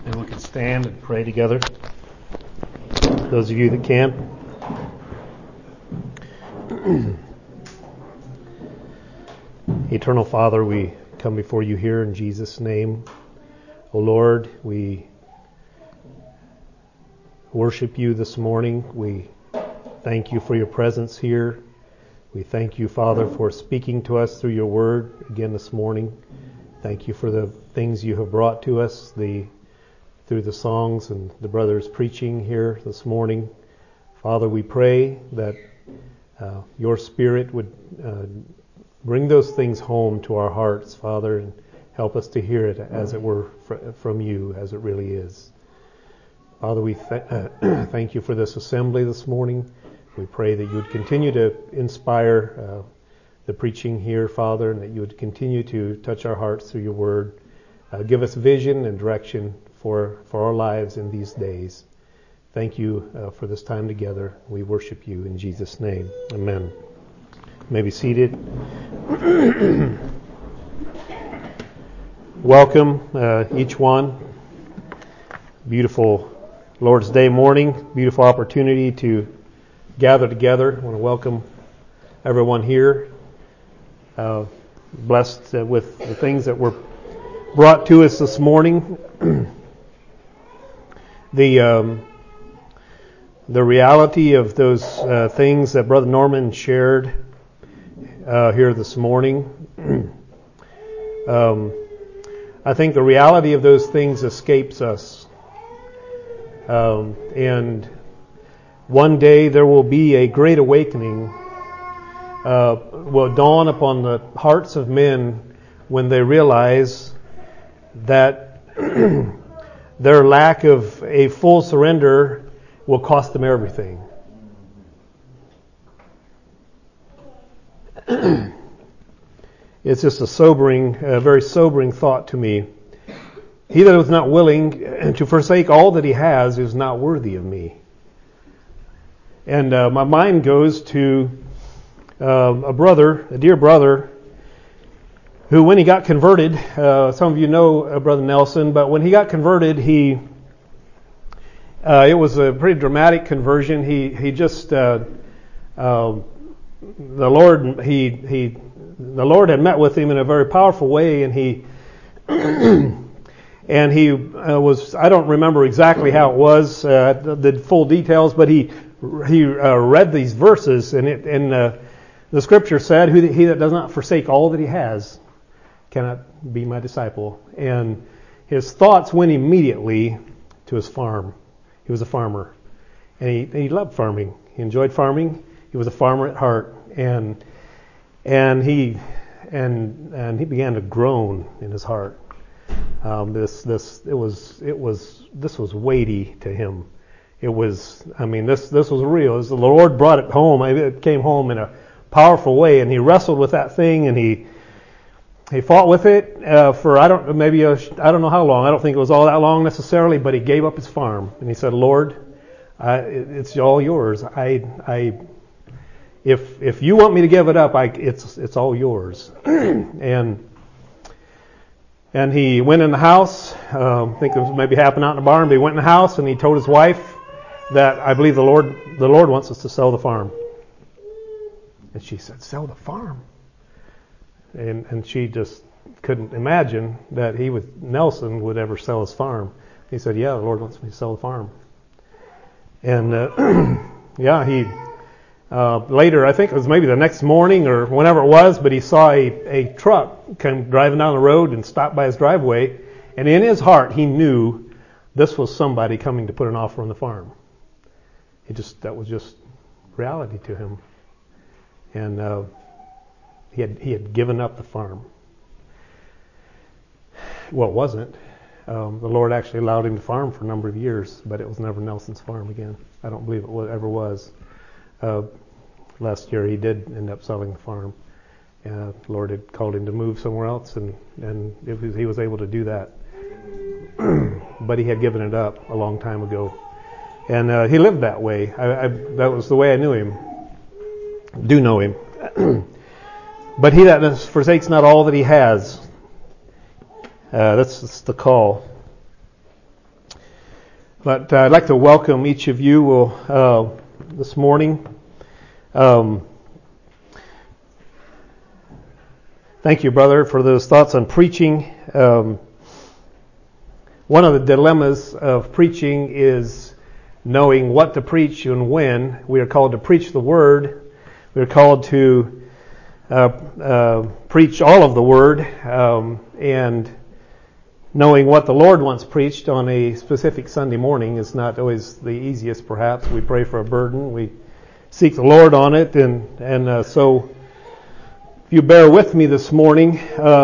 And we can stand and pray together. Those of you that can. Eternal Father, we come before you here in Jesus' name. O Lord, we worship you this morning. We thank you for your presence here. We thank you, Father, for speaking to us through your word again this morning. Thank you for the things you have brought to us through the songs and the brothers preaching here this morning. Father, we pray that your Spirit would bring those things home to our hearts, Father, and help us to hear it as it were from you, as it really is. Father, we thank you for this assembly this morning. We pray that you would continue to inspire the preaching here, Father, and that you would continue to touch our hearts through your word. Give us vision and direction for our lives in these days. Thank you for this time together. We worship you in Jesus' name. Amen. You may be seated. Welcome, each one. Beautiful Lord's Day morning. Beautiful opportunity to gather together. I want to welcome everyone here. Blessed with the things that were brought to us this morning. The reality of those things that Brother Norman shared here this morning, I think the reality of those things escapes us. And one day there will be a great awakening will dawn upon the hearts of men when they realize that their lack of a full surrender will cost them everything. It's just a very sobering thought to me. He that is not willing to forsake all that he has is not worthy of me. And my mind goes to a dear brother, who, when he got converted, some of you know Brother Nelson, but when he got converted, it was a pretty dramatic conversion. He just the Lord had met with him in a very powerful way, and he was, I don't remember exactly how it was, the full details, but he read these verses, and the scripture said, "He that does not forsake all that he has cannot be my disciple." And his thoughts went immediately to his farm. He was a farmer, and he loved farming. He enjoyed farming. He was a farmer at heart, and he began to groan in his heart. This was weighty to him. This was real. The Lord brought it home. It came home in a powerful way, and he wrestled with that thing, and he fought with it for I don't know how long. I don't think it was all that long necessarily, but he gave up his farm, and he said, "Lord, it's all yours. If you want me to give it up, it's all yours." And he went in the house. I think it was maybe happened out in the barn, but he went in the house and he told his wife that, "I believe the Lord wants us to sell the farm." And she said, "Sell the farm?" And she just couldn't imagine that Nelson would ever sell his farm. He said, "Yeah, the Lord wants me to sell the farm." And he later, I think it was maybe the next morning or whenever it was, but he saw a truck come driving down the road and stopped by his driveway. And in his heart, he knew this was somebody coming to put an offer on the farm. That was just reality to him. And he had given up the farm. Well, it wasn't. The Lord actually allowed him to farm for a number of years, but it was never Nelson's farm again. I don't believe it ever was. Last year he did end up selling the farm. The Lord had called him to move somewhere else, and he was able to do that. But he had given it up a long time ago. And he lived that way. That was the way I knew him. Do know him. But he that forsakes not all that he has. That's the call. But I'd like to welcome each of you this morning. Thank you, brother, for those thoughts on preaching. One of the dilemmas of preaching is knowing what to preach and when. We are called to preach the Word. We are called to preach all of the Word, and knowing what the Lord wants preached on a specific Sunday morning is not always the easiest, perhaps. We pray for a burden. We seek the Lord on it. And so if you bear with me this morning,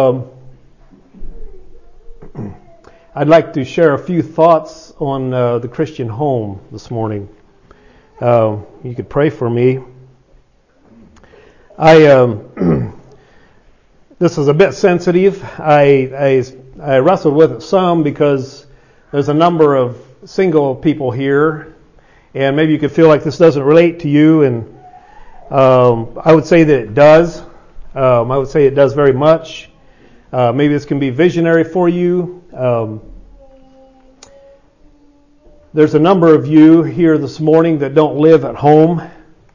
I'd like to share a few thoughts on the Christian home this morning. You could pray for me. This is a bit sensitive. I wrestled with it some because there's a number of single people here, and maybe you could feel like this doesn't relate to you, and I would say that it does. I would say it does very much. Maybe this can be visionary for you. There's a number of you here this morning that don't live at home,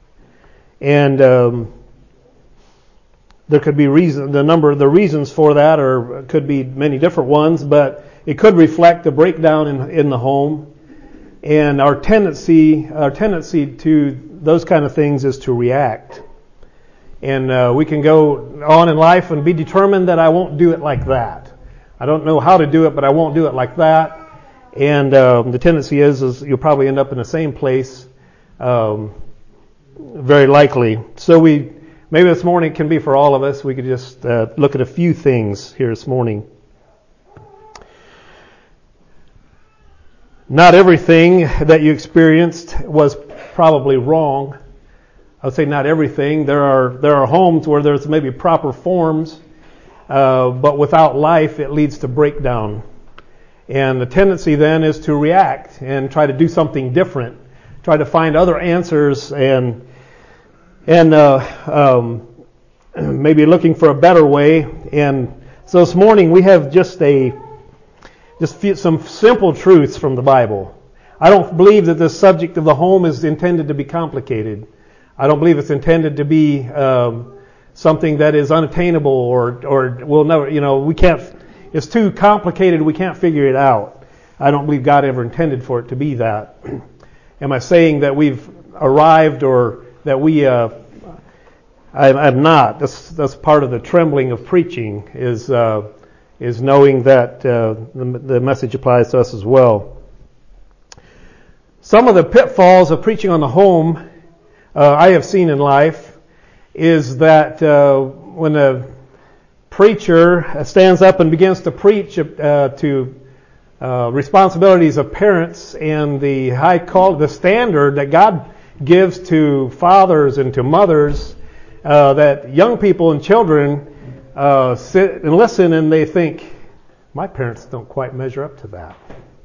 and there could be the reasons for that, or could be many different ones, but it could reflect a breakdown in the home. And our tendency to those kind of things is to react. And we can go on in life and be determined that I won't do it like that. I don't know how to do it, but I won't do it like that. And the tendency is you'll probably end up in the same place, very likely. So maybe this morning can be for all of us. We could just look at a few things here this morning. Not everything that you experienced was probably wrong. I would say not everything. There are homes where there's maybe proper forms, but without life it leads to breakdown. And the tendency then is to react and try to do something different, try to find other answers and maybe looking for a better way. And so this morning we have just some simple truths from the Bible. I don't believe that the subject of the home is intended to be complicated. I don't believe it's intended to be something that is unattainable or we'll never, we can't. It's too complicated. We can't figure it out. I don't believe God ever intended for it to be that. Am I saying that we've arrived or that we? I'm not. That's part of the trembling of preaching is knowing that the message applies to us as well. Some of the pitfalls of preaching on the home I have seen in life is that when a preacher stands up and begins to preach to responsibilities of parents and the high call, the standard that God gives to fathers and to mothers, that young people and children sit and listen and they think, my parents don't quite measure up to that.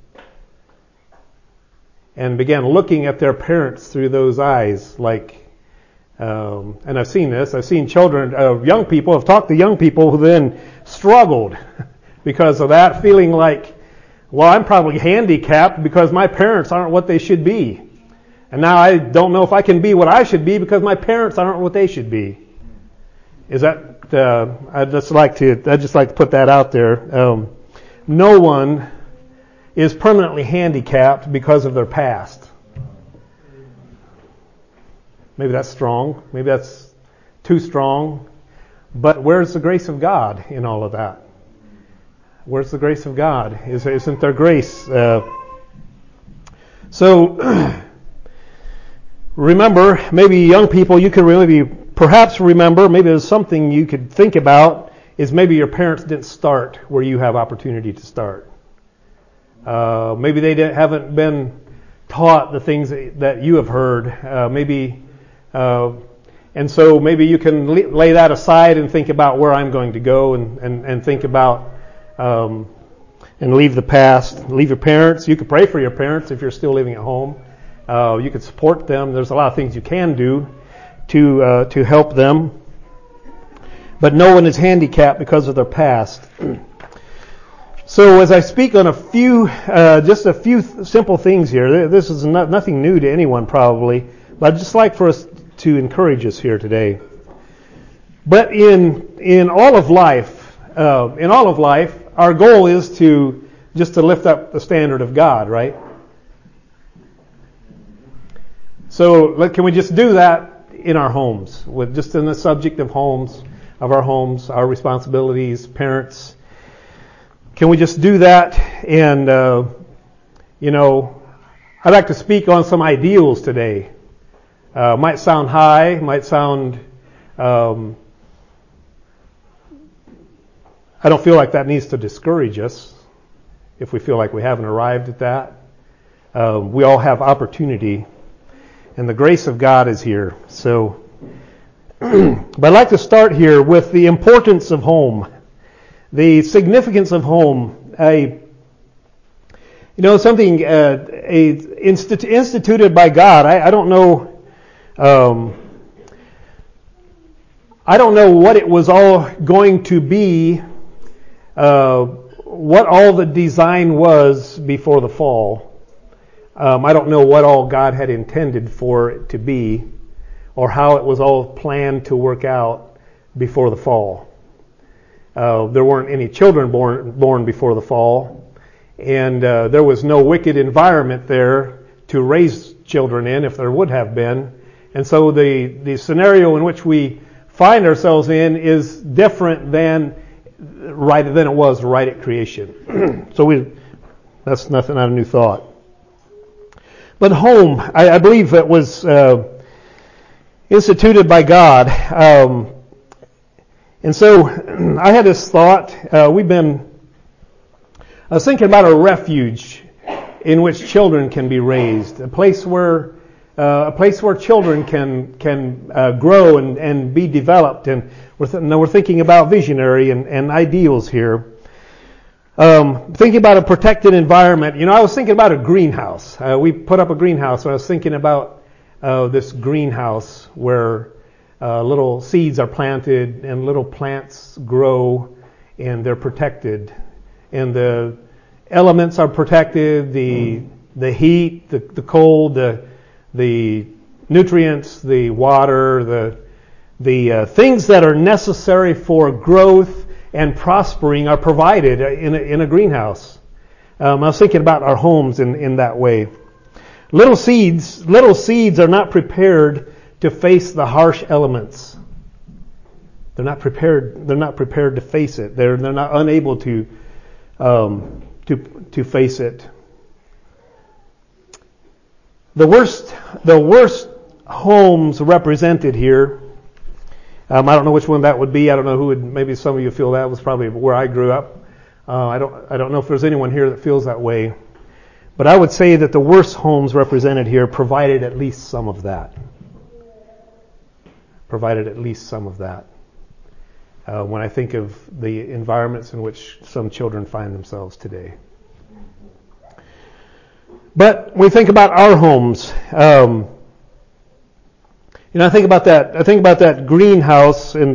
And began looking at their parents through those eyes like, and I've seen this. I've seen young people, I've talked to young people who then struggled because of that, feeling like, well, I'm probably handicapped because my parents aren't what they should be. And now I don't know if I can be what I should be because my parents aren't what they should be. Is that, I'd just like to put that out there. No one is permanently handicapped because of their past. Maybe that's strong. Maybe that's too strong. But where's the grace of God in all of that? Where's the grace of God? Isn't there grace? So remember, maybe young people, you could perhaps remember, maybe there's something you could think about, is maybe your parents didn't start where you have opportunity to start. Maybe they haven't been taught the things that you have heard. And so maybe you can lay that aside and think about where I'm going to go and think about and leave the past. Leave your parents. You could pray for your parents if you're still living at home. You could support them. There's a lot of things you can do to help them. But no one is handicapped because of their past. So as I speak on just a few simple things here, this is nothing new to anyone probably, but I'd just like for us to encourage us here today. But in all of life, our goal is to lift up the standard of God, right? So can we just do that in our homes, with just in the subject of homes, of our homes, our responsibilities, parents? Can we just do that? And I'd like to speak on some ideals today. Might sound high, might sound. I don't feel like that needs to discourage us if we feel like we haven't arrived at that. We all have opportunity, and the grace of God is here. So, but I'd like to start here with the importance of home, the significance of home. Something instituted by God. I don't know. I don't know what it was all going to be. What all the design was before the fall. I don't know what all God had intended for it to be, or how it was all planned to work out before the fall. There weren't any children born before the fall, and there was no wicked environment there to raise children in, if there would have been. And so the scenario in which we find ourselves in is different than it was right at creation. That's not a new thought. But home, I believe it was instituted by God. And so I had this thought. I was thinking about a refuge in which children can be raised, a place where children can grow and be developed. And we're thinking about visionary and ideals here. Thinking about a protected environment. I was thinking about a greenhouse. We put up a greenhouse, and I was thinking about this greenhouse where little seeds are planted and little plants grow, and they're protected, and the elements are protected. The heat, the cold, the nutrients, the water, the things that are necessary for growth and prospering are provided in a greenhouse. I was thinking about our homes in that way. Little seeds are not prepared to face the harsh elements. They're not prepared to face it. They're not unable to face it. The worst homes represented here. I don't know which one that would be. I don't know who would. Maybe some of you feel that was probably where I grew up. I don't know if there's anyone here that feels that way. But I would say that the worst homes represented here provided at least some of that. When I think of the environments in which some children find themselves today. But we think about our homes. I think about that. I think about that greenhouse, and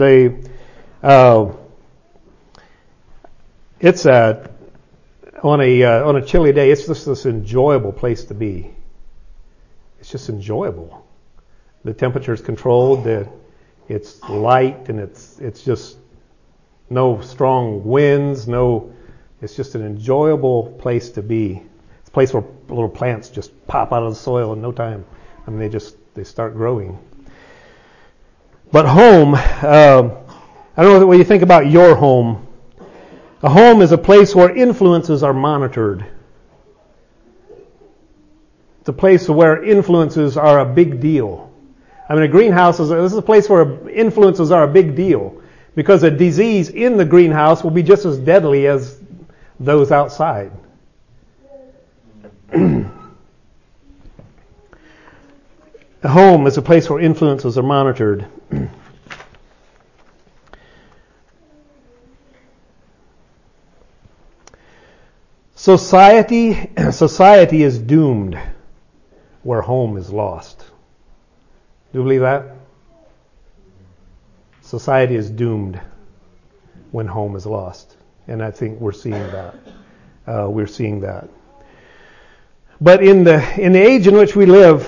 it's on a chilly day. It's just this enjoyable place to be. It's just enjoyable. The temperature is controlled. It's light, and it's just no strong winds. It's just an enjoyable place to be. It's a place where little plants just pop out of the soil in no time. I mean, they start growing. But home, I don't know what you think about your home. A home is a place where influences are monitored. It's a place where influences are a big deal. I mean, a greenhouse this is a place where influences are a big deal, because a disease in the greenhouse will be just as deadly as those outside. A home is a place where influences are monitored. Society is doomed where home is lost. Do you believe that? Society is doomed when home is lost. And I think we're seeing that. We're seeing that. But in the age in which we live,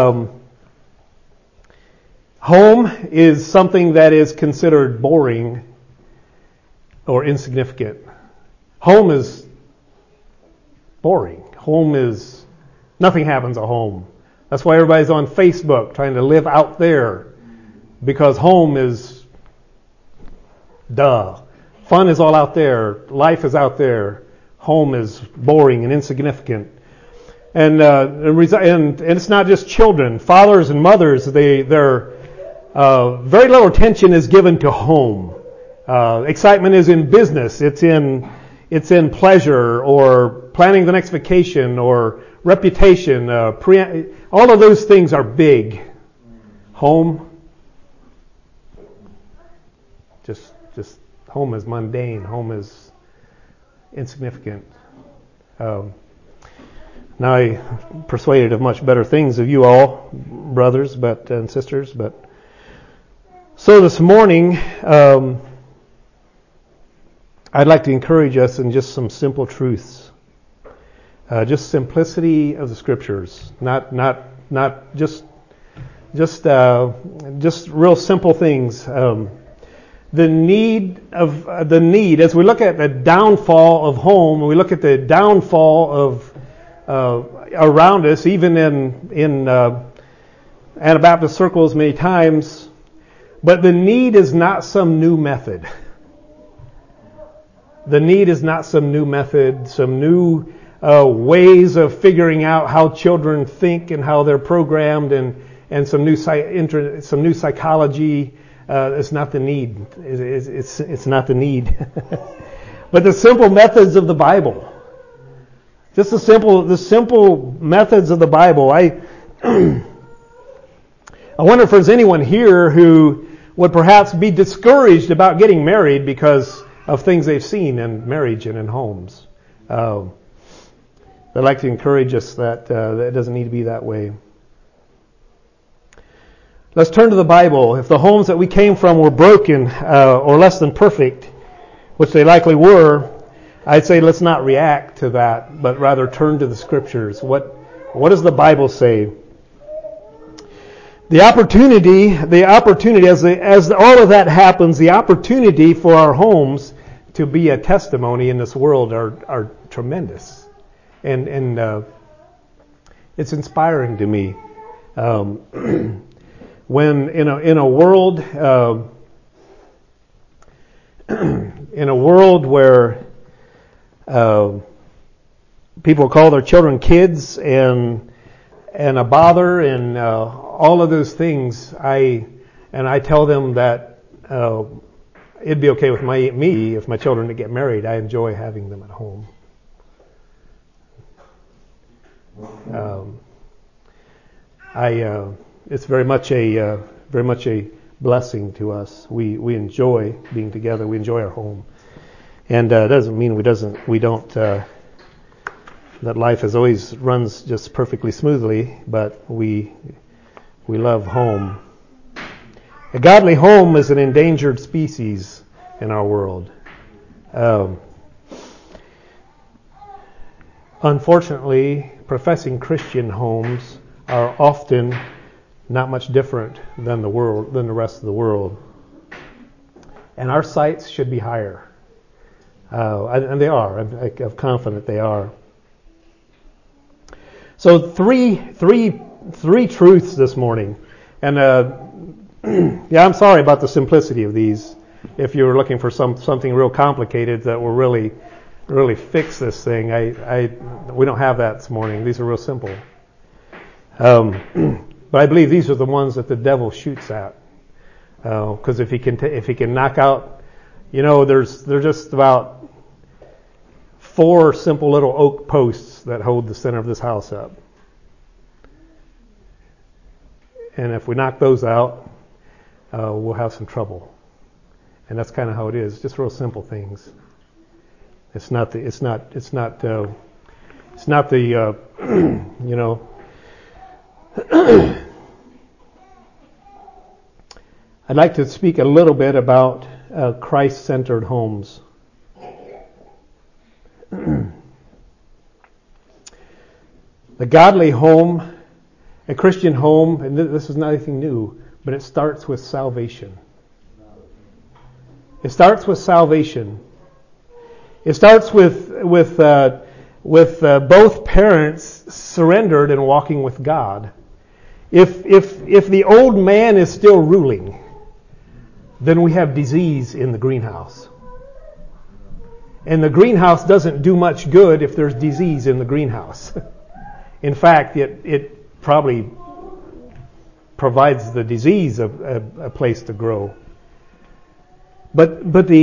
home is something that is considered boring or insignificant. Home is boring. Nothing happens at home. That's why everybody's on Facebook trying to live out there, because home is duh. Fun is all out there. Life is out there. Home is boring and insignificant. And it's not just children. Fathers and mothers, their very little attention is given to home. Excitement is in business. It's in pleasure or planning the next vacation or reputation. All of those things are big. Home, just home is mundane. Home is insignificant. Now I'm persuaded of much better things of you all, brothers and sisters. But so this morning, I'd like to encourage us in just some simple truths, just simplicity of the Scriptures, not just real simple things. The need as we look at the downfall of home, we look at the downfall of around us, even in Anabaptist circles many times. But the need is not some new method. The need is not some new method, some new ways of figuring out how children think and how they're programmed, and some new psychology. It's not the need. It's not the need. But the simple methods of the Bible. Just the simple methods of the Bible. I wonder if there's anyone here who would perhaps be discouraged about getting married because of things they've seen in marriage and in homes. I'd like to encourage us that it doesn't need to be that way. Let's turn to the Bible. If the homes that we came from were broken or less than perfect, which they likely were, I'd say let's not react to that, but rather turn to the Scriptures. What does the Bible say? The opportunity as all of that happens, the opportunity for our homes to be a testimony in this world are tremendous, and it's inspiring to me. When in a world where people call their children kids and a bother and all of those things, I tell them that it'd be okay with me if my children to get married. I enjoy having them at home. It's very much a blessing to us. We enjoy being together. We enjoy our home, and it doesn't mean we don't that life always runs just perfectly smoothly. But we love home. A godly home is an endangered species in our world. Unfortunately, professing Christian homes are often not much different than the rest of the world, and our sights should be higher, and they are. I'm confident they are. So three truths this morning, and I'm sorry about the simplicity of these. If you were looking for something real complicated that will really fix this thing, we don't have that this morning. These are real simple. But I believe these are the ones that the devil shoots at, because if he can knock out, there's just about 4 simple little oak posts that hold the center of this house up, and if we knock those out, we'll have some trouble. And that's kind of how it is. Just real simple things. It's not the I'd like to speak a little bit about Christ-centered homes. The godly home, a Christian home, and this is not anything new, but it starts with salvation. It starts with salvation. It starts with both parents surrendered and walking with God. If the old man is still ruling, then we have disease in the greenhouse. And the greenhouse doesn't do much good if there's disease in the greenhouse. In fact, it probably provides the disease a place to grow. But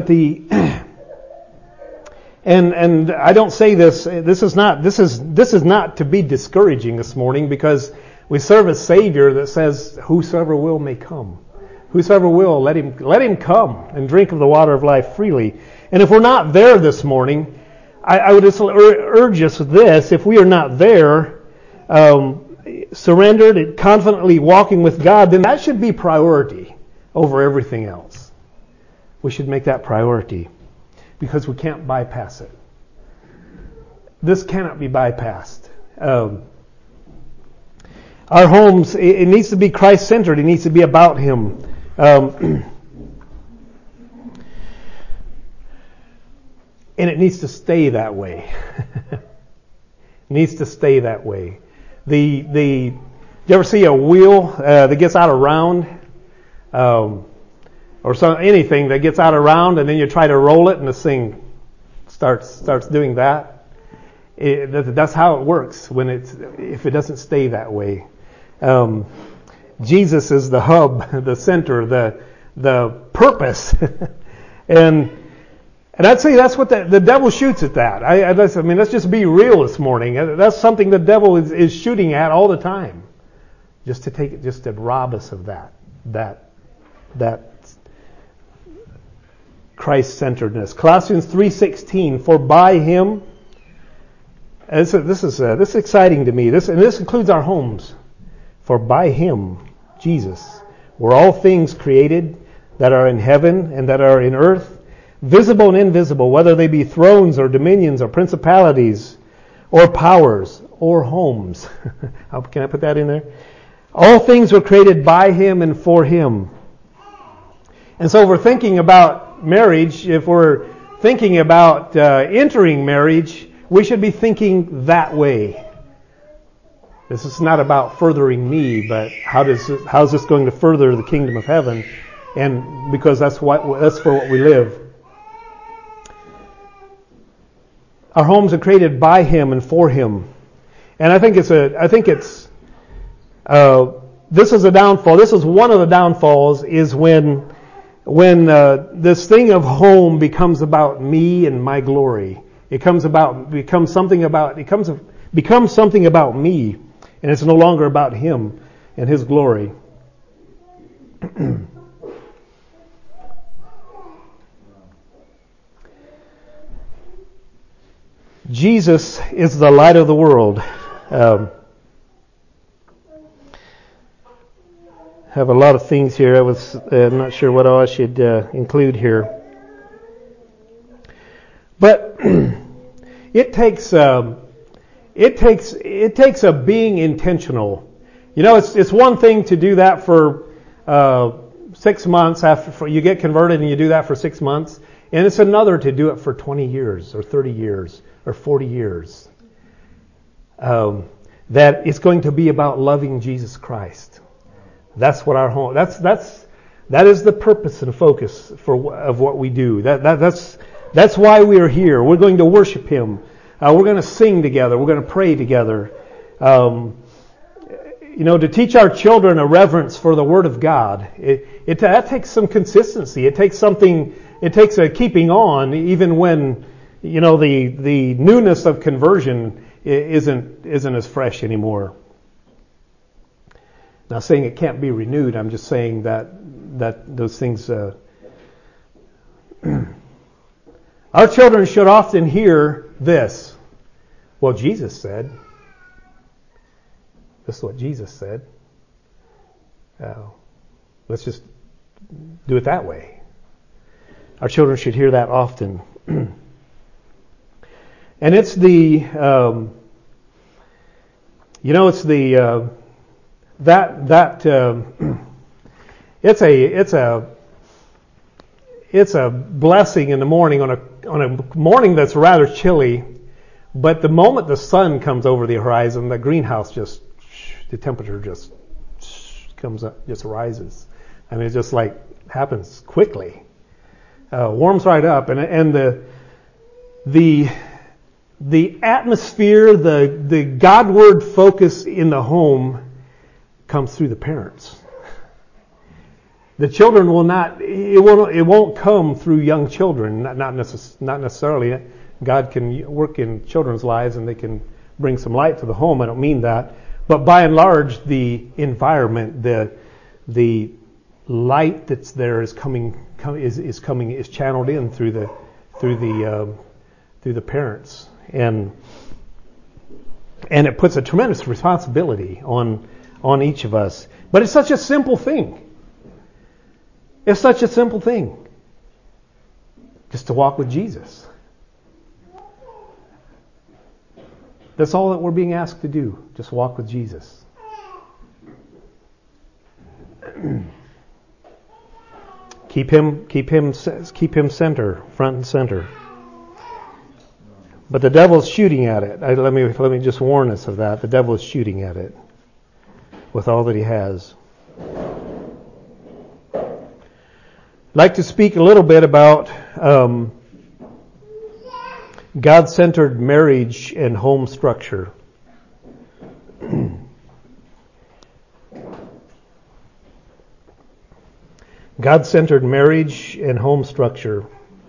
and I don't say this. This is not to be discouraging this morning, because we serve a Savior that says, "Whosoever will may come. Whosoever will, let him come and drink of the water of life freely." And if we're not there this morning, I would just urge us with this: if we are not there, surrendered and confidently walking with God, then that should be priority over everything else. We should make that priority, because we can't bypass it. This cannot be bypassed. Our homes, it needs to be Christ-centered. It needs to be about Him. And it needs to stay that way. It needs to stay that way. You ever see a wheel that gets out of round? Or anything that gets out of round, and then you try to roll it, and this thing starts doing that. That's how it works if it doesn't stay that way. Jesus is the hub, the center, the purpose, and I'd say that's what the devil shoots at that. Let's just be real this morning. That's something the devil is shooting at all the time, just to rob us of that Christ-centeredness. Colossians 3:16, for by Him, this is exciting to me. This includes our homes. For by Him, Jesus, were all things created that are in heaven and that are in earth, visible and invisible, whether they be thrones or dominions or principalities or powers or homes. Can I put that in there? All things were created by Him and for Him. And so if we're thinking about marriage, if we're thinking about entering marriage, we should be thinking that way. This is not about furthering me, but how is this going to further the kingdom of heaven? And because that's for what we live. Our homes are created by Him and for Him, and I think this is a downfall. This is one of the downfalls, is when this thing of home becomes about me and my glory. It becomes something about me, and it's no longer about Him and His glory. Jesus is the light of the world. Have a lot of things here. I'm not sure what all I should include here, but it takes a being intentional. You know, it's one thing to do that for 6 months after you get converted, and you do that for 6 months, and it's another to do it for 20 years or 30 years or 40 years. That it's going to be about loving Jesus Christ. That's what our home. That is the purpose and focus of what we do. That's why we are here. We're going to worship Him. We're going to sing together. We're going to pray together. To teach our children a reverence for the Word of God. That takes some consistency. It takes something. It takes a keeping on, even when the newness of conversion isn't as fresh anymore. Not saying it can't be renewed. I'm just saying that those things. Our children should often hear this. Well, Jesus said. This is what Jesus said. Let's just do it that way. Our children should hear that often. And it's You know, it's the it's a blessing in the morning on a morning that's rather chilly, but the moment the sun comes over the horizon, the greenhouse the temperature just comes up, just rises. I mean, it just like happens quickly. Warms right up, and the atmosphere, the Godward focus in the home comes through the parents. The children it won't come through young children, not necessarily. God can work in children's lives and they can bring some light to the home. I don't mean that. But by and large, the environment, the light that's there is channeled in through the parents. And it puts a tremendous responsibility on each of us. But it's such a simple thing. It's such a simple thing. Just to walk with Jesus. That's all that we're being asked to do. Just walk with Jesus. Keep him center, front and center. But the devil's shooting at it. Let me just warn us of that. The devil is shooting at it with all that he has. I'd like to speak a little bit about God-centered marriage and home structure. God-centered marriage and home structure.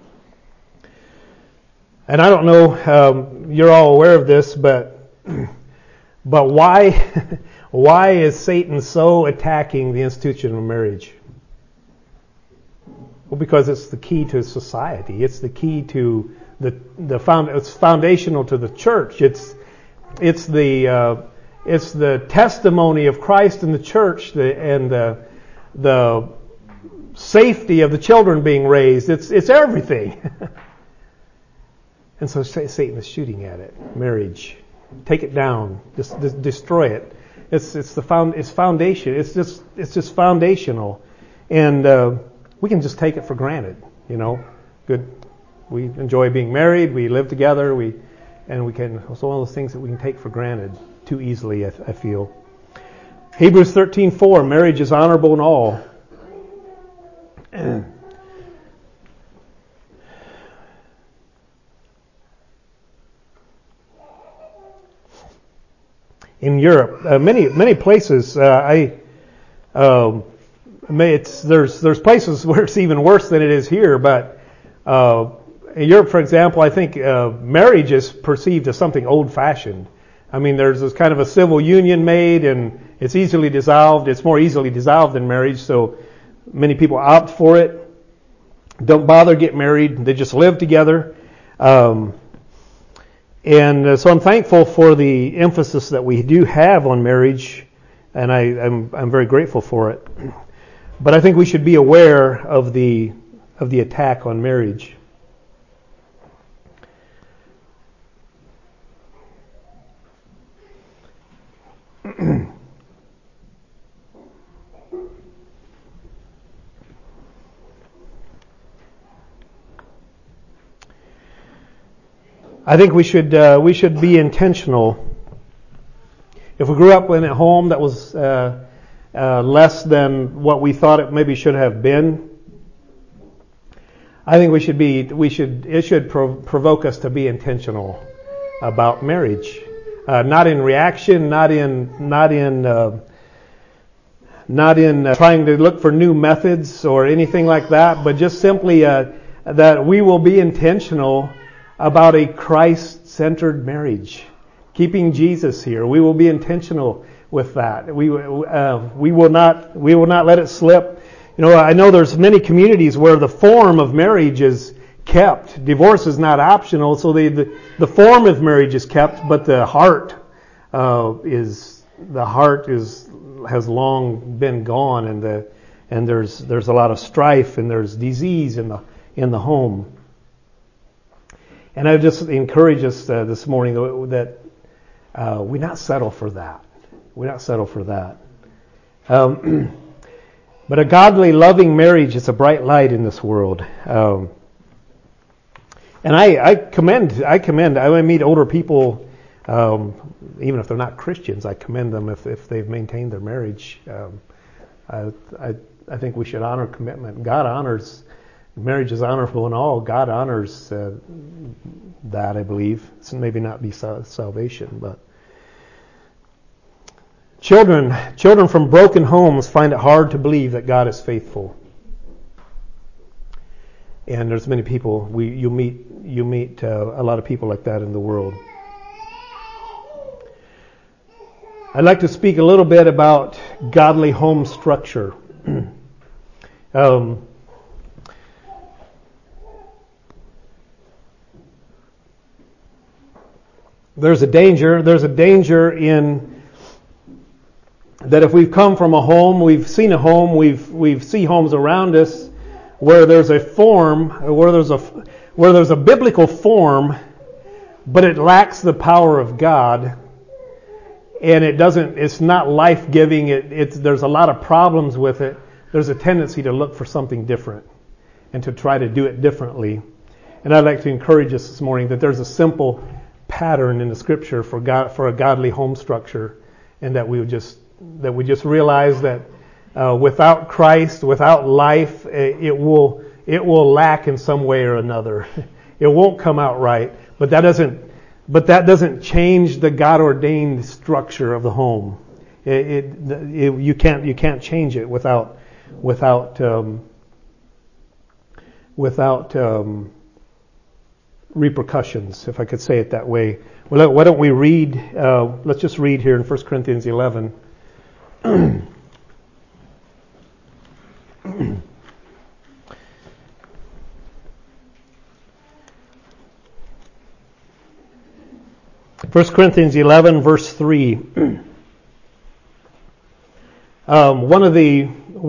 And I don't know, you're all aware of this, but why is Satan so attacking the institution of marriage? Well, because it's the key to society. It's the key to it's foundational to the church. It's the testimony of Christ in the church and the safety of the children being raised. It's everything. And so Satan is shooting at it. Marriage, take it down, just destroy it. It's foundation. It's just foundational, and we can just take it for granted. You know, good. We enjoy being married. We live together. It's one of those things that we can take for granted too easily. I feel. Hebrews 13:4. Marriage is honorable in all. In Europe, many places, there's places where it's even worse than it is here. But in Europe, for example, I think marriage is perceived as something old-fashioned. I mean, there's this kind of a civil union made, and it's easily dissolved. It's more easily dissolved than marriage, so many people opt for it. Don't bother get married; they just live together. And so I'm thankful for the emphasis that we do have on marriage, and I'm very grateful for it. But I think we should be aware of the attack on marriage. I think we should be intentional. If we grew up in a home that was less than what we thought it maybe should have been, I think it should provoke us to be intentional about marriage, not in reaction, not in trying to look for new methods or anything like that, but just simply that we will be intentional about a Christ-centered marriage, keeping Jesus here. We will be intentional with that. We will not let it slip. You know, I know there's many communities where the form of marriage is kept. Divorce is not optional, so the form of marriage is kept, but the heart has long been gone, and there's a lot of strife and there's disease in the home. And I just encourage us this morning that We not settle for that. We not settle for that. But a godly, loving marriage is a bright light in this world. And I commend. I meet older people, even if they're not Christians. I commend them if they've maintained their marriage. I think we should honor commitment. God honors marriage is honorable and all. God honors that. I believe it's maybe not be salvation, but. Children from broken homes find it hard to believe that God is faithful. And there's many people you meet a lot of people like that in the world. I'd like to speak a little bit about godly home structure. There's a danger in that if we've come from a home, we've seen a home, we've seen homes around us where there's a form, where there's a biblical form, but it lacks the power of God, and it's not life-giving. There's a lot of problems with it. There's a tendency to look for something different and to try to do it differently. And I'd like to encourage us this morning that there's a simple pattern in the Scripture for a godly home structure, and that we just realize that without Christ, without life, it will lack in some way or another. It won't come out right. But that doesn't change the God-ordained structure of the home. You can't change it without repercussions, if I could say it that way. Well, why don't we read? Let's just read here in 1 Corinthians 11. 1 Corinthians 11, verse 3. One of the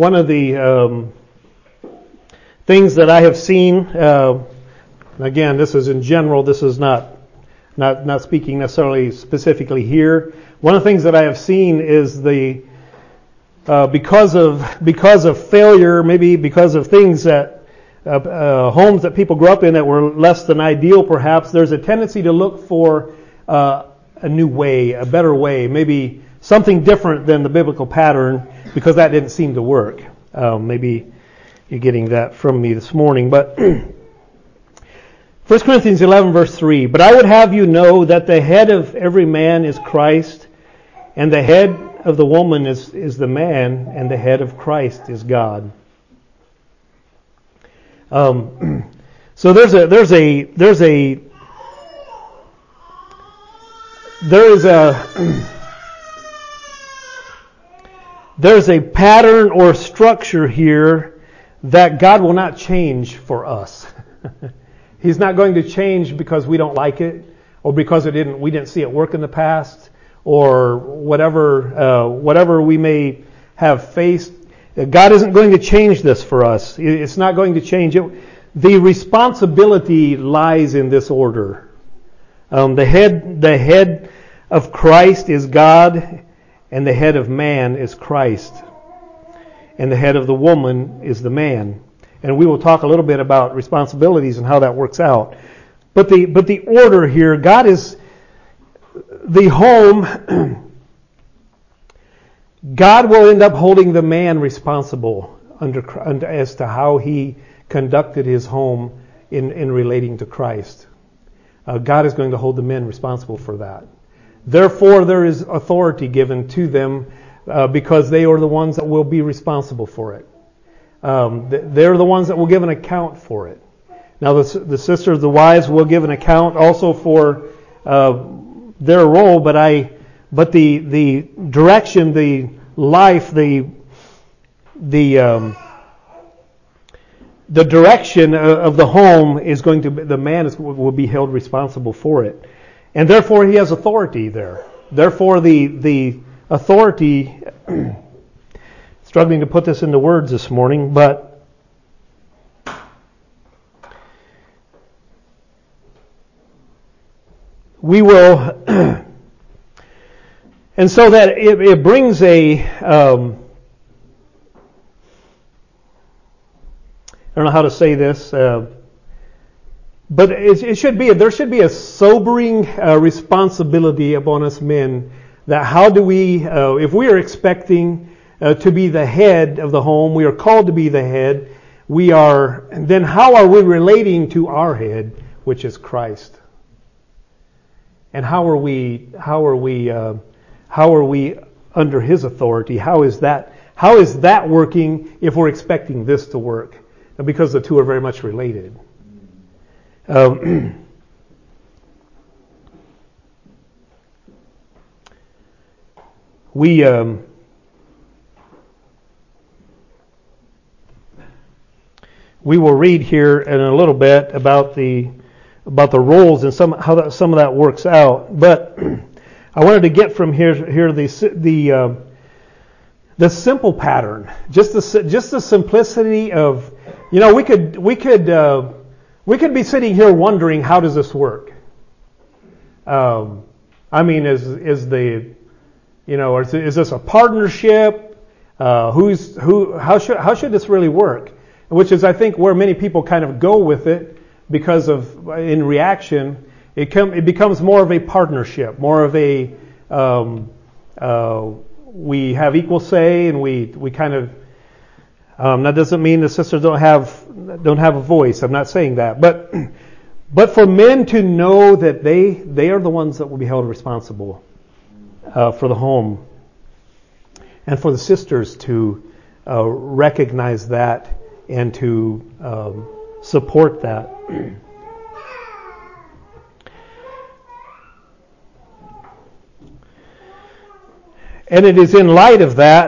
things that I have seen. Again, this is in general. This is not speaking necessarily specifically here. One of the things that I have seen is because of failure, maybe because of things that homes that people grew up in that were less than ideal, perhaps there's a tendency to look for a new way, a better way, maybe something different than the biblical pattern, because that didn't seem to work. Maybe you're getting that from me this morning, but 1 Corinthians 11, verse 3, "But I would have you know that the head of every man is Christ, and the head of the woman is the man, and the head of Christ is God." So there's a pattern or structure here that God will not change for us. He's not going to change because we don't like it, or because we didn't see it work in the past, or whatever we may have faced. God isn't going to change this for us. It's not going to change it. The responsibility lies in this order. The head of Christ is God, and the head of man is Christ, and the head of the woman is the man. And we will talk a little bit about responsibilities and how that works out. But the order here, God is the home. God will end up holding the man responsible as to how he conducted his home in relating to Christ. God is going to hold the men responsible for that. Therefore, there is authority given to them because they are the ones that will be responsible for it. They're the ones that will give an account for it. Now, the sisters, the wives, will give an account also for their role, but the direction, the life, the direction of the home is going to be, the man will be held responsible for it, and therefore he has authority there. Therefore, the authority. Struggling to put this into words this morning, but we will And so that it brings a, I don't know how to say this, but there should be a sobering responsibility upon us men, that how do we, if we are expecting to be the head of the home, we are called to be the head, then how are we relating to our head, which is Christ? And how are we under His authority? How is that working if we're expecting this to work? Because the two are very much related. We will read here in a little bit about the roles and how some of that works out. But I wanted to get from here the simple pattern, just the simplicity of, we could be sitting here wondering, how does this work? Is this a partnership? How should this really work? Which is, I think, where many people kind of go with it, because of, in reaction, it becomes more of a partnership, more of a, we have equal say, and we kind of, that doesn't mean the sisters don't have a voice. I'm not saying that, but for men to know that they are the ones that will be held responsible for the home, and for the sisters to recognize that and to support that. And it is in light of that,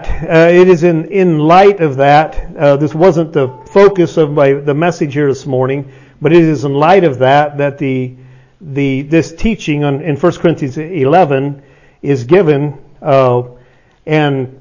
this wasn't the focus of the message here this morning, but it is in light of that this teaching in 1 Corinthians 11 is given, and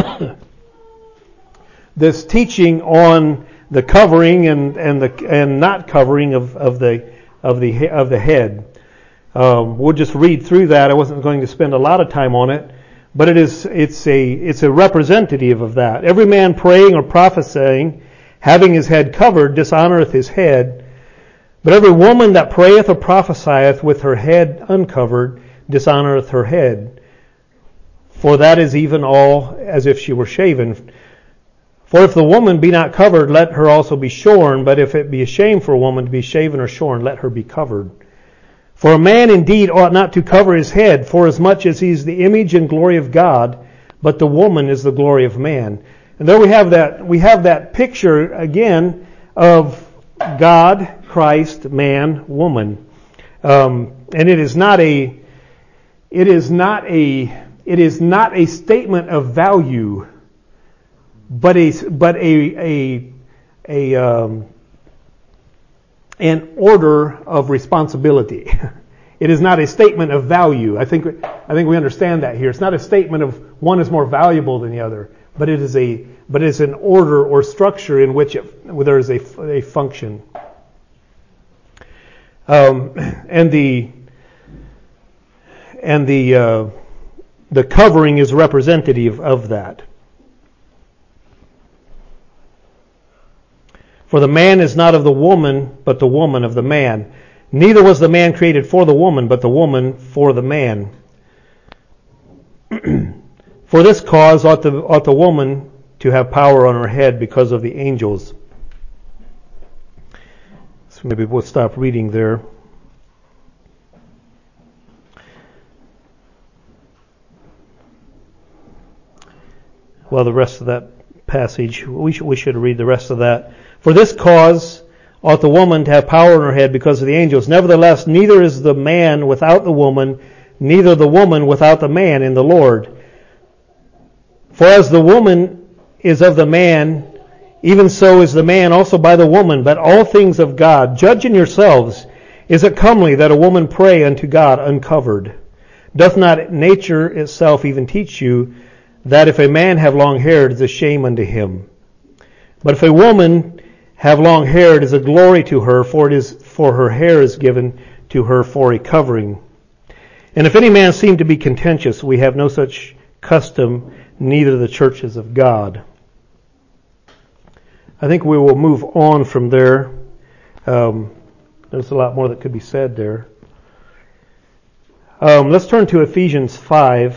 this teaching on the covering and not covering of the head. We'll just read through that. I wasn't going to spend a lot of time on it, but it's a representative of that. Every man praying or prophesying, having his head covered, dishonoreth his head. But every woman that prayeth or prophesieth with her head uncovered, dishonoreth her head. For that is even all as if she were shaven. For if the woman be not covered, let her also be shorn. But if it be a shame for a woman to be shaven or shorn, let her be covered. For a man indeed ought not to cover his head, forasmuch as he is the image and glory of God, but the woman is the glory of man. And there we have that picture again of God, Christ, man, woman. And it is not a statement of value, but an order of responsibility. It is not a statement of value. I think we understand that here. It's not a statement of one is more valuable than the other, but it's an order or structure in which there is a function. And the covering is representative of that. For the man is not of the woman, but the woman of the man. Neither was the man created for the woman, but the woman for the man. For this cause ought the woman to have power on her head because of the angels. So maybe we'll stop reading there. Well, the rest of that passage, we should read the rest of that. For this cause ought the woman to have power on her head because of the angels. Nevertheless, neither is the man without the woman, neither the woman without the man in the Lord. For as the woman is of the man, even so is the man also by the woman, but all things of God. Judge in yourselves, is it comely that a woman pray unto God uncovered? Doth not nature itself even teach you that if a man have long hair, it is a shame unto him? But if a woman have long hair, it is a glory to her, for her hair is given to her for a covering. And if any man seem to be contentious, we have no such custom, neither the churches of God. I think we will move on from there. There's a lot more that could be said there. Let's turn to Ephesians 5.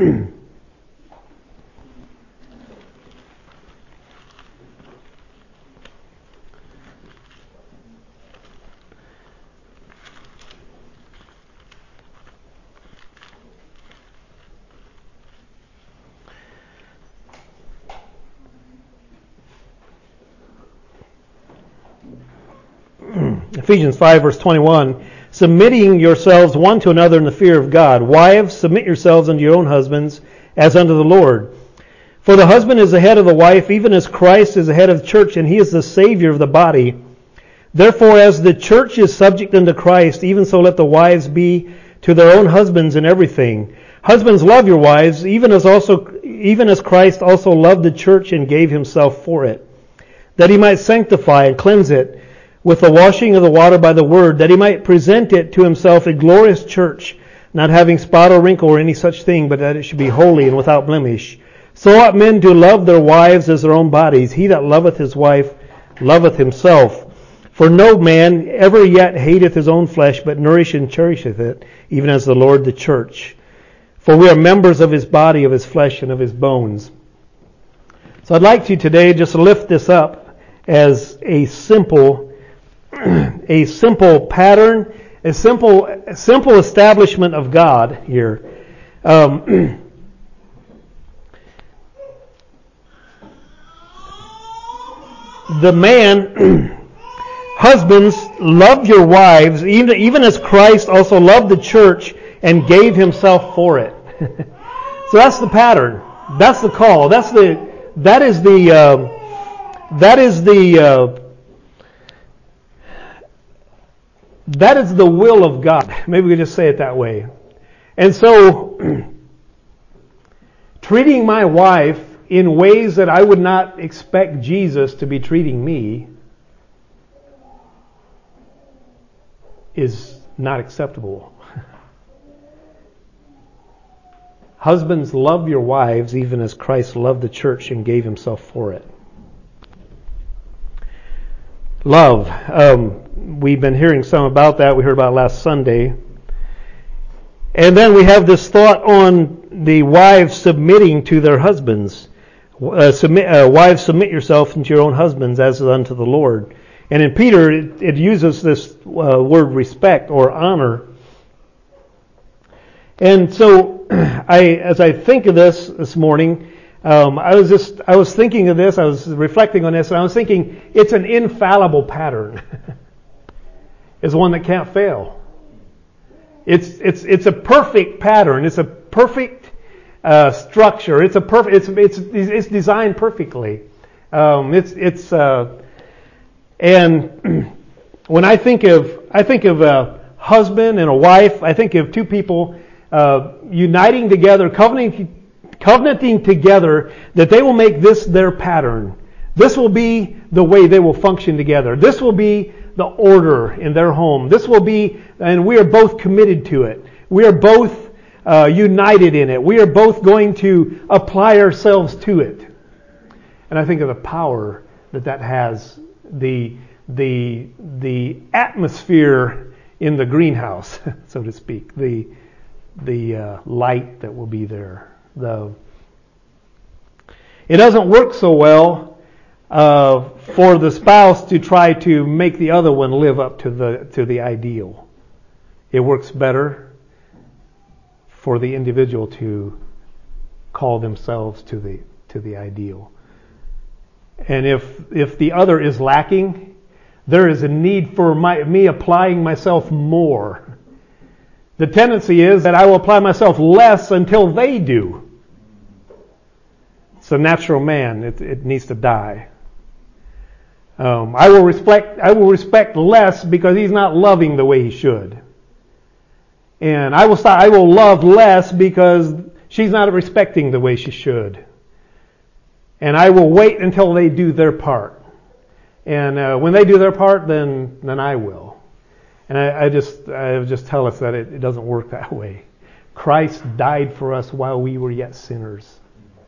Ephesians 5 verse 21, submitting yourselves one to another in the fear of God. Wives, submit yourselves unto your own husbands as unto the Lord. For the husband is the head of the wife, even as Christ is the head of the church, and he is the Savior of the body. Therefore, as the church is subject unto Christ, even so let the wives be to their own husbands in everything. Husbands, love your wives, even as Christ also loved the church and gave himself for it, that he might sanctify and cleanse it with the washing of the water by the word, that he might present it to himself a glorious church, not having spot or wrinkle or any such thing, but that it should be holy and without blemish. So ought men to love their wives as their own bodies. He that loveth his wife loveth himself. For no man ever yet hateth his own flesh, but nourisheth and cherisheth it, even as the Lord the church. For we are members of his body, of his flesh, and of his bones. So I'd like to today just lift this up as a simple pattern, a simple establishment of God here. The man, husbands, love your wives, even as Christ also loved the church and gave himself for it. So that's the pattern. That's the call. That is the will of God. Maybe we could just say it that way. And so, treating my wife in ways that I would not expect Jesus to be treating me is not acceptable. Husbands, love your wives even as Christ loved the church and gave himself for it. Love. We've been hearing some about that. We heard about last Sunday. And then we have this thought on the wives submitting to their husbands. Wives, submit yourself unto your own husbands as unto the Lord. And in Peter, it uses this word respect or honor. And so, as I think of this morning, I was thinking of this. I was reflecting on this, and I was thinking it's an infallible pattern. It's one that can't fail. It's a perfect pattern. It's a perfect structure. It's designed perfectly. And when I think of a husband and a wife, I think of two people uniting together, covenanting together that they will make this their pattern. This will be the way they will function together. This will be the order in their home. This will be, and we are both committed to it. We are both united in it. We are both going to apply ourselves to it. And I think of the power that has, the atmosphere in the greenhouse, so to speak, the light that will be there. It doesn't work so well for the spouse to try to make the other one live up to the ideal. It works better for the individual to call themselves to the ideal. And if the other is lacking, there is a need for me applying myself more. The tendency is that I will apply myself less until they do. It's a natural man. It needs to die. I will respect less because he's not loving the way he should. And I will love less because she's not respecting the way she should. And I will wait until they do their part. And when they do their part, then I will. And I just tell us that it doesn't work that way. Christ died for us while we were yet sinners.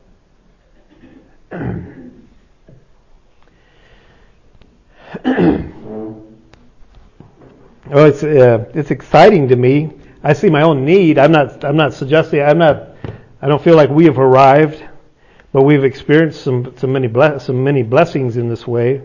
Well, it's exciting to me. I see my own need. I'm not suggesting. I don't feel like we have arrived, but we've experienced some many blessings in this way.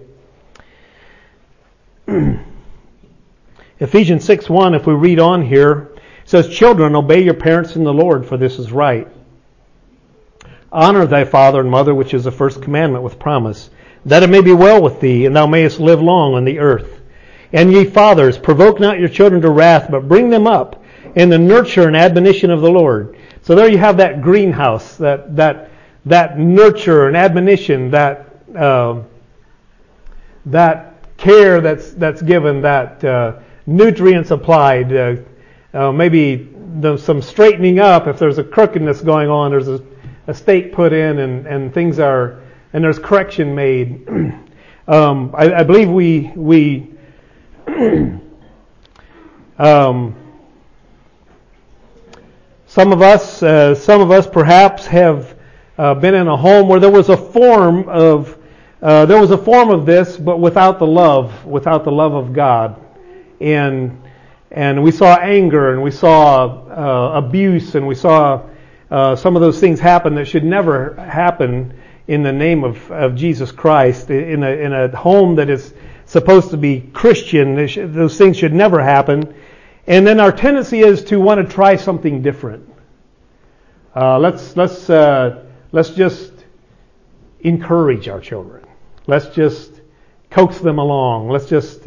Ephesians 6:1. If we read on here, it says, "Children, obey your parents in the Lord, for this is right. Honor thy father and mother, which is the first commandment with promise, that it may be well with thee, and thou mayest live long on the earth. And ye fathers, provoke not your children to wrath, but bring them up in the nurture and admonition of the Lord." So there you have that greenhouse, that nurture and admonition, that care that's given, that nutrients applied, maybe some straightening up if there's a crookedness going on. There's a stake put in, and things are, and there's correction made. I believe we some of us perhaps have been in a home where there was a form of this, but without the love of God, and we saw anger, and we saw abuse, and we saw some of those things happen that should never happen in the name of Jesus Christ in a home that is supposed to be Christian. Those things should never happen. And then our tendency is to want to try something different. Let's just encourage our children. Let's just coax them along. Let's just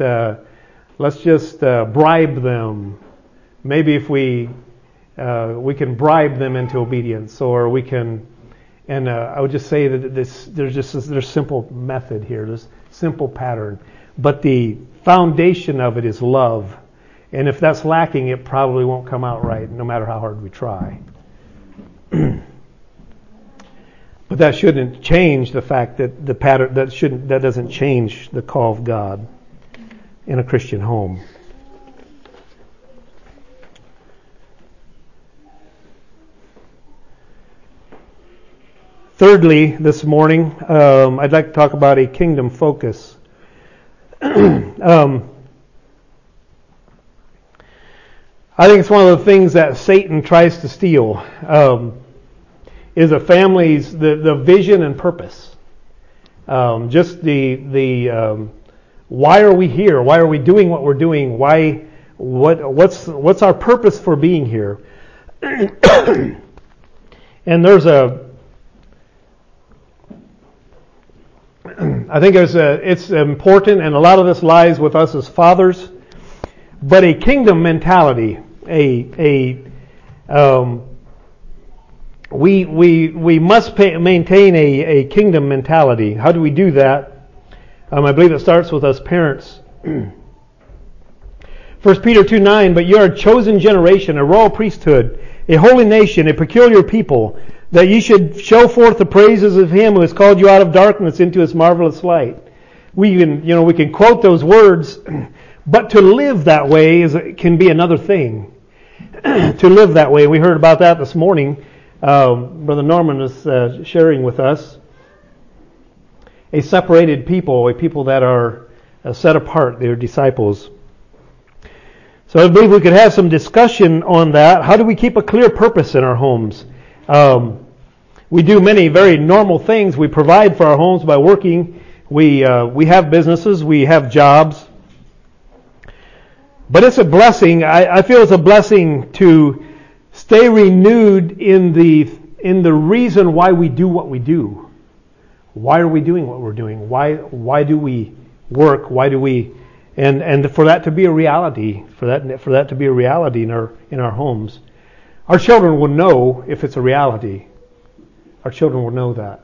bribe them. Maybe if we can bribe them into obedience, or we can. And I would just say that there's simple method here. There's simple pattern. But the foundation of it is love. And if that's lacking, it probably won't come out right, no matter how hard we try. But that shouldn't change the fact that the pattern that doesn't change the call of God in a Christian home. Thirdly, this morning, I'd like to talk about a kingdom focus. I think it's one of the things that Satan tries to steal, is a family's the vision and purpose. Just the why are we here? Why are we doing what we're doing? What's our purpose for being here? And I think it's important, and a lot of this lies with us as fathers. But a kingdom mentality, we must maintain a kingdom mentality. How do we do that? I believe it starts with us parents. 1 Peter 2:9, "But you are a chosen generation, a royal priesthood, a holy nation, a peculiar people, that ye should show forth the praises of Him who has called you out of darkness into His marvelous light." We can quote those words, but to live that way can be another thing. To live that way, we heard about that this morning. Brother Norman was sharing with us. A separated people, a people that are set apart, they're disciples. So I believe we could have some discussion on that. How do we keep a clear purpose in our homes? We do many very normal things. We provide for our homes by working. We have businesses. We have jobs. But it's a blessing. I feel it's a blessing to stay renewed in the reason why we do what we do. Why are we doing what we're doing? Why do we work? Why do we? And for that to be a reality, for that to be a reality in our homes, our children will know if it's a reality. Our children will know that.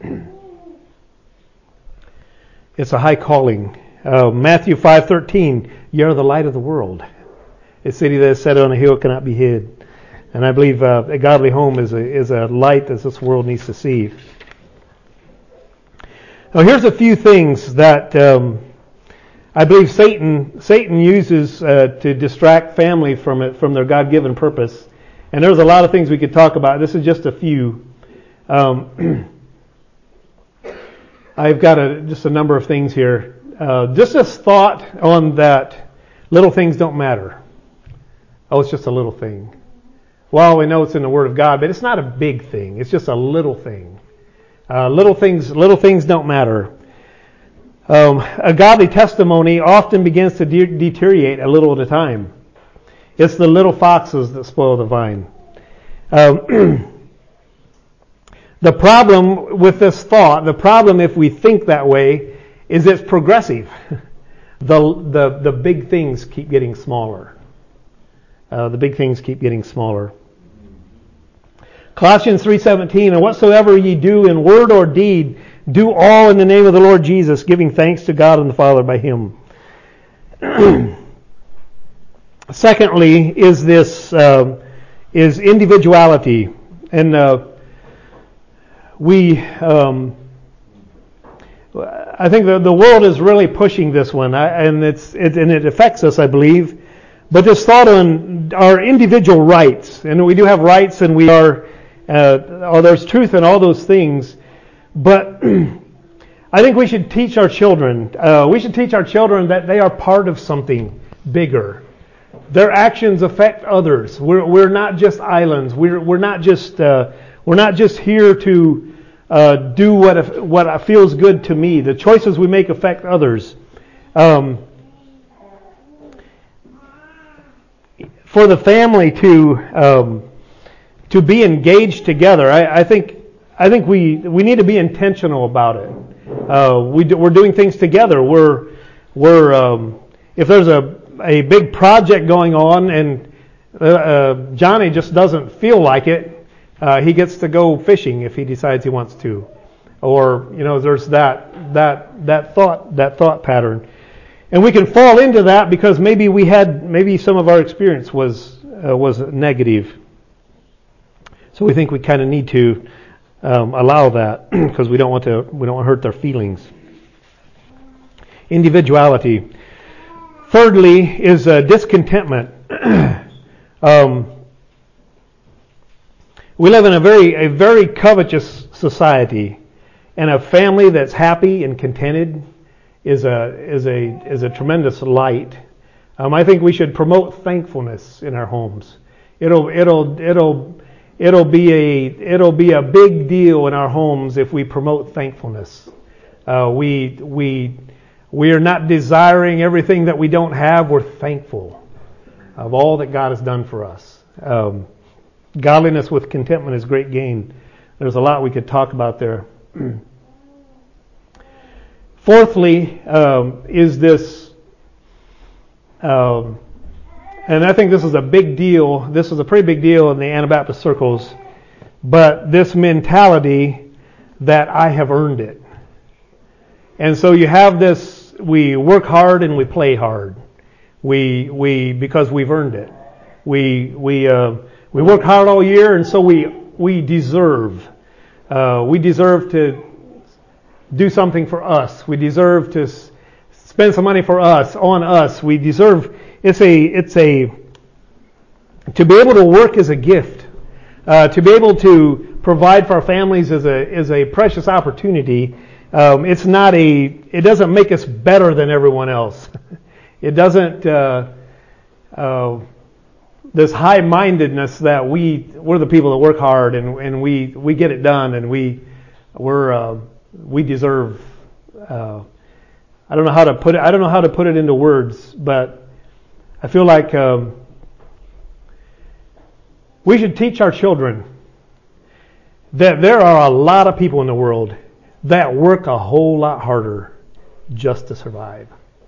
It's a high calling. Matthew 5:13, "Ye are the light of the world. A city that is set on a hill cannot be hid." And I believe a godly home is a light that this world needs to see. Now, here's a few things that I believe Satan uses to distract family from their God-given purpose. And there's a lot of things we could talk about. This is just a few. I've got just a number of things here. Just this thought on that little things don't matter. Oh, it's just a little thing. Well, we know it's in the Word of God, but it's not a big thing. It's just a little thing. Little things don't matter. A godly testimony often begins to deteriorate a little at a time. It's the little foxes that spoil the vine. The problem with this thought, the problem if we think that way, is it's progressive. The big things keep getting smaller. The big things keep getting smaller. Colossians 3:17, and whatsoever ye do in word or deed, do all in the name of the Lord Jesus, giving thanks to God and the Father by Him. Secondly, is individuality, and I think the world is really pushing this one, and it affects us, I believe. But this thought on our individual rights, and we do have rights, and we are. There's truth in all those things, but I think we should teach our children. We should teach our children that they are part of something bigger. Their actions affect others. We're not just islands. We're not just here to do what feels good to me. The choices we make affect others. For the family to be engaged together, I think we need to be intentional about it. We're doing things together. If there's a big project going on and Johnny just doesn't feel like it, he gets to go fishing if he decides he wants to, or there's that thought pattern, and we can fall into that because maybe some of our experience was negative. So we think we kind of need to allow that because we don't want to hurt their feelings. Individuality. Thirdly is discontentment. We live in a very covetous society, and a family that's happy and contented is a tremendous light. I think we should promote thankfulness in our homes. It'll be a big deal in our homes if we promote thankfulness. We are not desiring everything that we don't have. We're thankful of all that God has done for us. Godliness with contentment is great gain. There's a lot we could talk about there. Fourthly, is this, and I think this is a big deal. This is a pretty big deal in the Anabaptist circles, but this mentality that I have earned it. And so you have this, we work hard and we play hard. Because we've earned it. We work hard all year, and so we deserve. We deserve to do something for us. We deserve to spend some money for us, on us. We deserve. To be able to work is a gift. To be able to provide for our families is a precious opportunity. It doesn't make us better than everyone else. It doesn't. This high-mindedness that we're the people that work hard and we get it done and we deserve. I don't know how to put it. I don't know how to put it into words, but I feel like we should teach our children that there are a lot of people in the world that work a whole lot harder just to survive.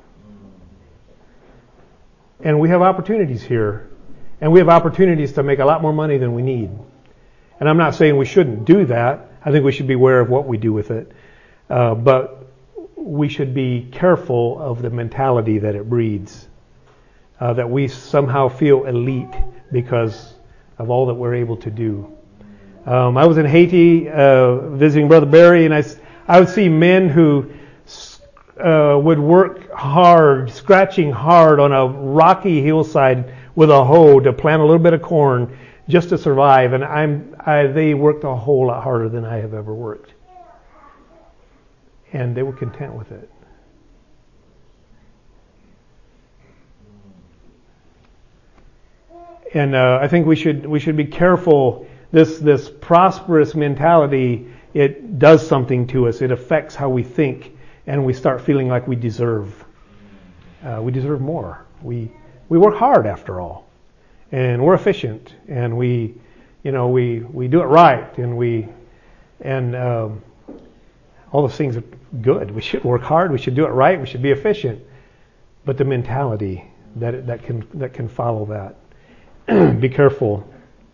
And we have opportunities here, and we have opportunities to make a lot more money than we need. And I'm not saying we shouldn't do that. I think we should be aware of what we do with it. But we should be careful of the mentality that it breeds. That we somehow feel elite because of all that we're able to do. I was in Haiti visiting Brother Barry, and I would see men who would work hard, scratching hard on a rocky hillside with a hoe to plant a little bit of corn just to survive, and they worked a whole lot harder than I have ever worked. And they were content with it. And I think we should be careful. This prosperous mentality, it does something to us. It affects how we think, and we start feeling like we deserve. We deserve more. We work hard after all, and we're efficient, and we do it right, and all those things are good. We should work hard. We should do it right. We should be efficient. But the mentality that can follow that. Be careful.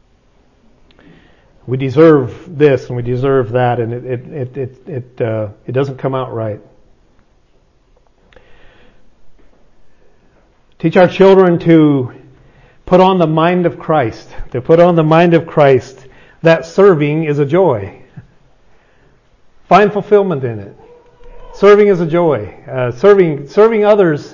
We deserve this and we deserve that, and it doesn't come out right. Teach our children to put on the mind of Christ. To put on the mind of Christ, that serving is a joy. Find fulfillment in it. Serving is a joy. Serving others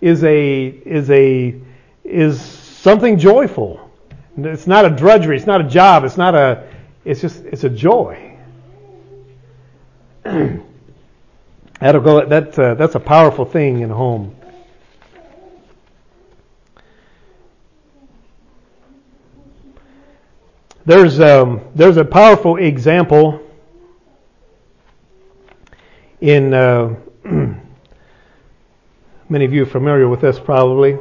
is something joyful. It's not a drudgery. It's not a job. It's a joy. That's a powerful thing in a home. There's a powerful example in many of you are familiar with this probably.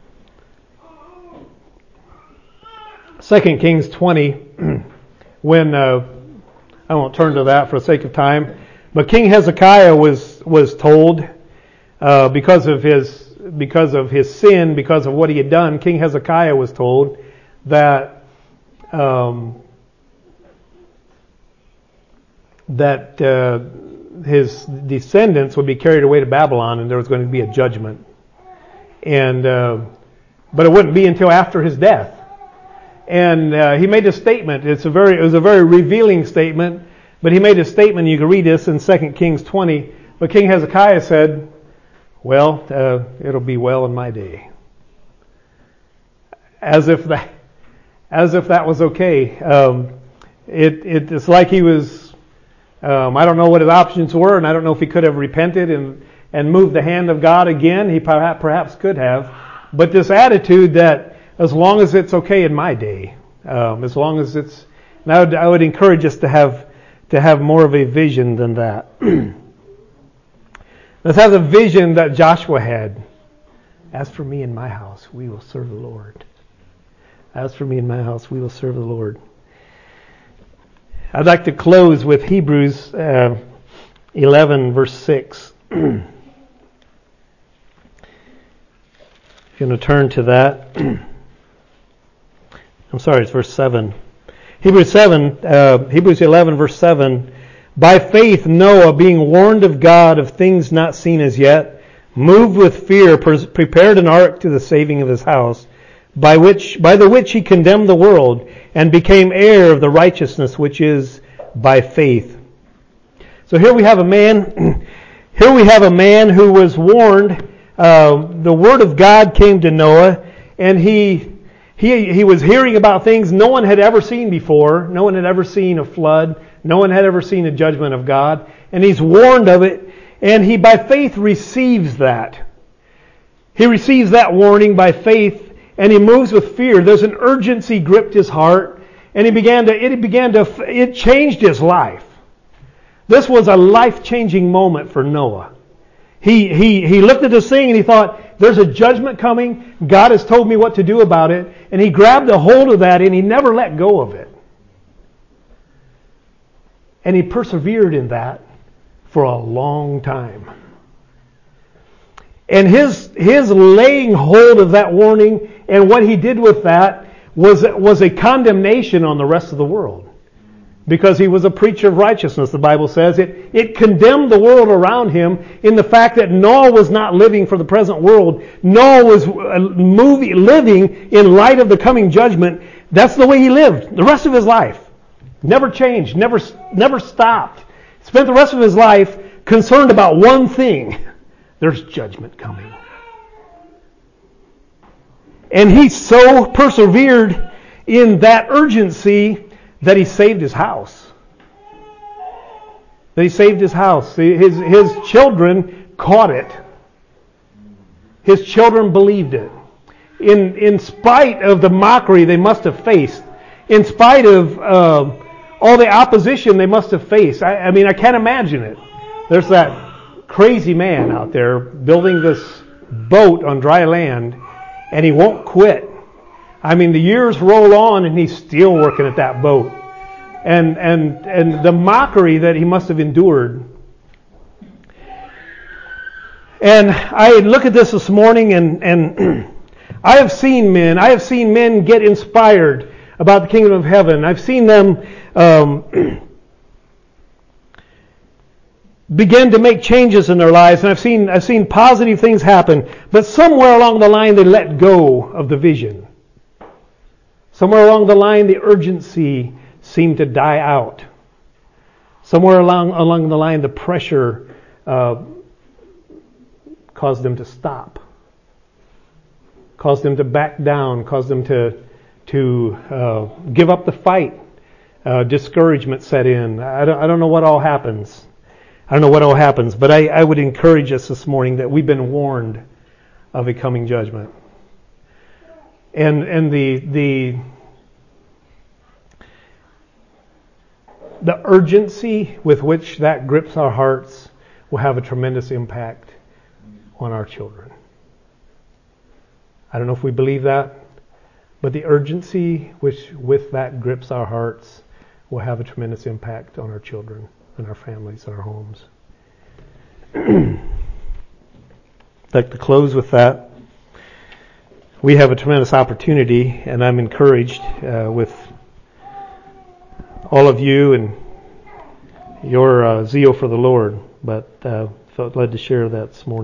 2 Kings 20, when I won't turn to that for the sake of time, but King Hezekiah was told because of his sin, because of what he had done, King Hezekiah was told that his descendants would be carried away to Babylon, and there was going to be a judgment. And but it wouldn't be until after his death. And he made a statement. It was a very revealing statement. But he made a statement. You can read this in 2 Kings 20. But King Hezekiah said, "Well, it'll be well in my day." As if that was okay. It's like he was. I don't know what his options were, and I don't know if he could have repented and moved the hand of God again. He perhaps could have. But this attitude that as long as it's okay in my day, as long as it's, and I would encourage us to have more of a vision than that. Let's have the vision that Joshua had. As for me and my house, we will serve the Lord. As for me and my house, we will serve the Lord. I'd like to close with Hebrews 11, verse 6. If you're going to turn to that. I'm sorry, it's verse 7. Hebrews 11, verse 7. By faith Noah, being warned of God of things not seen as yet, moved with fear, prepared an ark to the saving of his house, by the which he condemned the world, and became heir of the righteousness which is by faith. So here we have a man who was warned. The word of God came to Noah, and he was hearing about things no one had ever seen before. No one had ever seen a flood. No one had ever seen a judgment of God. And he's warned of it, and he by faith receives that. He receives that warning by faith, and he moves with fear. There's an urgency gripped his heart, and it changed his life. This was a life-changing moment for Noah. He looked at this thing and he thought, there's a judgment coming. God has told me what to do about it. And he grabbed a hold of that and he never let go of it. And he persevered in that for a long time. And his laying hold of that warning and what he did with that was a condemnation on the rest of the world. Because he was a preacher of righteousness, the Bible says. It condemned the world around him in the fact that Noah was not living for the present world. Noah was living in light of the coming judgment. That's the way he lived the rest of his life. Never changed, never stopped. Spent the rest of his life concerned about one thing. There's judgment coming. And he so persevered in that urgency that he saved his house. That he saved his house. His children caught it. His children believed it. In spite of the mockery they must have faced, in spite of all the opposition they must have faced. I mean, I can't imagine it. There's that crazy man out there building this boat on dry land, and he won't quit. I mean, the years roll on, and he's still working at that boat. And the mockery that he must have endured. And I look at this morning, and I have seen men get inspired about the kingdom of heaven. I've seen them begin to make changes in their lives, and I've seen positive things happen. But somewhere along the line, they let go of the vision. Somewhere along the line, the urgency seemed to die out. Somewhere along the line, the pressure caused them to stop. Caused them to back down. Caused them to give up the fight. Discouragement set in. I don't know what all happens. But I would encourage us this morning that we've been warned of a coming judgment. And the urgency with which that grips our hearts will have a tremendous impact on our children. I don't know if we believe that, but the urgency which with that grips our hearts will have a tremendous impact on our children and our families and our homes. I'd like to close with that. We have a tremendous opportunity, and I'm encouraged with all of you and your zeal for the Lord, but felt led to share that this morning.